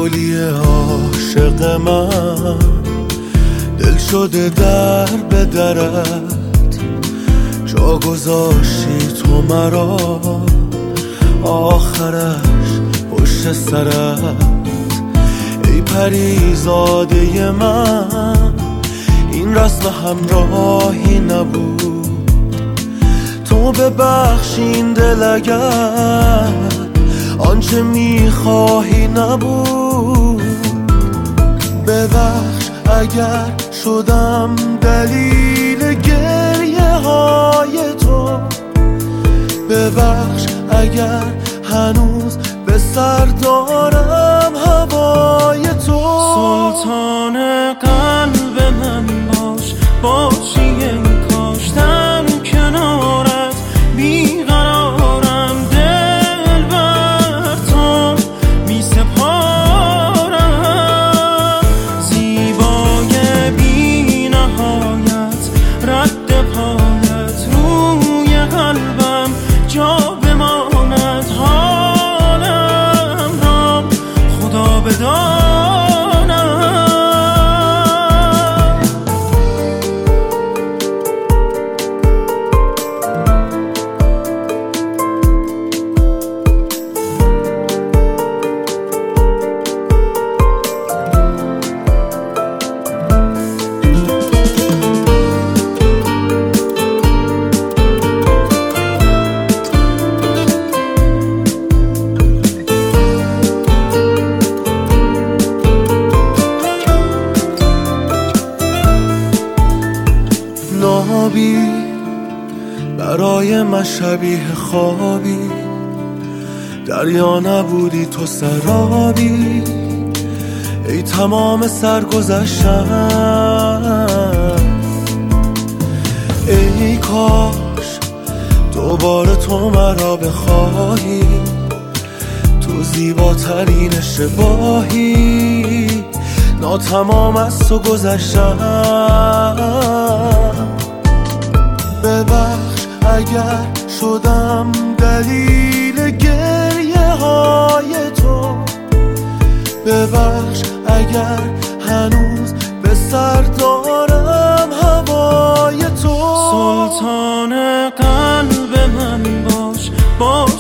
گلی عاشق من دل شده در به درت، جا گذاشتی تو مرا آخرش پشت سرت. ای پریزاده من این رسم همراهی نبود، تو ببخشین دل اگر آنچه میخواهی نبود. ببخش اگر شدم دلیل گریه های تو، ببخش اگر هنوز به سر دارم هوای تو. سلطان قلب من باش، باشی این کاشتم کنارت، بیقرارم دل بر تو می سپارم. زیبای بی نهایت رد پایت روی قلبم جا بماند، حالم را خدا بداند. نابی برای من شبیه خوابی، دریا نبودی تو سرابی. ای تمام سرگذشتم، ای کاش دوباره تو مرا بخواهی، تو زیباترین اشتباهی ناتمام از تو گذشتم. ببخش اگر شدم دلیل گریه های تو، ببخش اگر هنوز به سر دارم هوای تو. سلطان قلب من باش،